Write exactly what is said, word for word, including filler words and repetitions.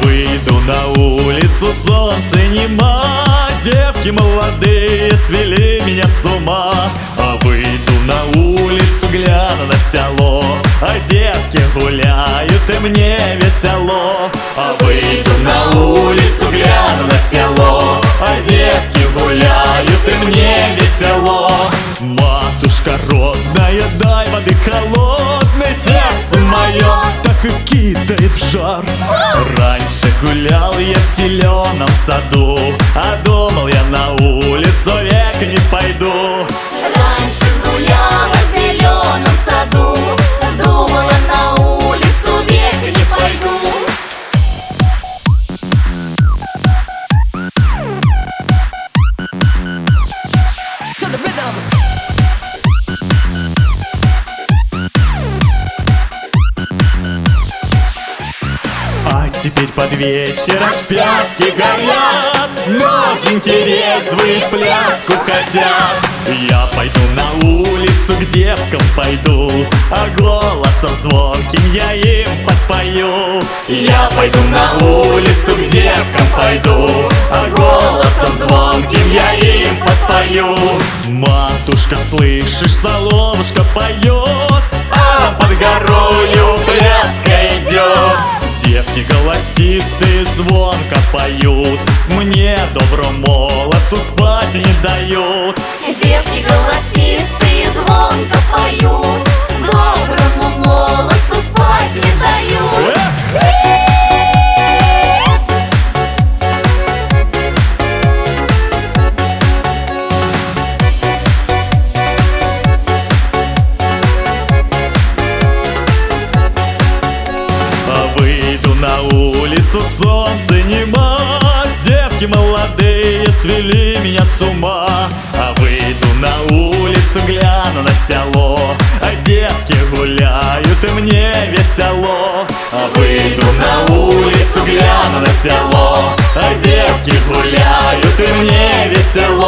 выйду на улицу, солнце нема. Девки молодые свели меня с ума. А выйду на улицу, гляну на село, а девки гуляют и мне весело. А выйду на улицу, гляну на село, а девки гуляют и мне весело. Матушка родная, дай воды холодной, сердце мое так и кидает в жар. Раньше гулял я в зеленом саду, а думал я на улицу век не пойду. Раньше гуляла в зеленом саду, думала на улицу век не пойду. To the rhythm. А теперь под вечер аж пятки горят, ноженьки резвые в пляску хотят. Я пойду на улицу, к девкам пойду, а голосом звонким я им подпою. Я пойду на улицу, к девкам пойду, а голосом звонким я им подпою. Матушка, слышишь, соловушка поет, а под горою пляска идет. Девки голосистые звонко поют, мне, доброму молодцу, спать не дают. Девки голосистые звонко поют, доброму молодцу спать не дают. Выйду на улицу, солнце нема. Девки молодые свели меня с ума. А выйду на улицу, гляну на село, а девки гуляют и мне весело. А выйду на улицу, гляну на село, а девки гуляют и мне весело.